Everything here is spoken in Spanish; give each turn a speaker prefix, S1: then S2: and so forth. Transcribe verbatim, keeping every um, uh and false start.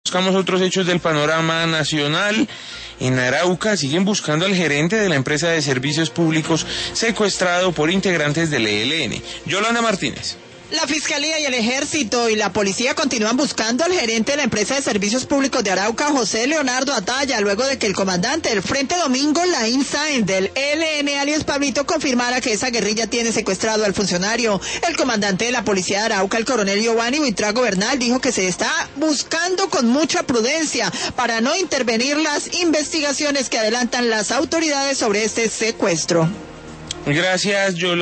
S1: Buscamos otros hechos del panorama nacional. En Arauca siguen buscando al gerente de la empresa de servicios públicos secuestrado por integrantes del E L N. Yolanda Martínez.
S2: La Fiscalía y el Ejército y la Policía continúan buscando al gerente de la empresa de servicios públicos de Arauca, José Leonardo Ataya, luego de que el comandante del Frente Domingo Laín Sáenz del E L N, alias Pablito, confirmara que esa guerrilla tiene secuestrado al funcionario. El comandante de la Policía de Arauca, el coronel Giovanni Buitrago Bernal, dijo que se está buscando con mucha prudencia para no intervenir las investigaciones que adelantan las autoridades sobre este secuestro.
S1: Gracias, Yolanda.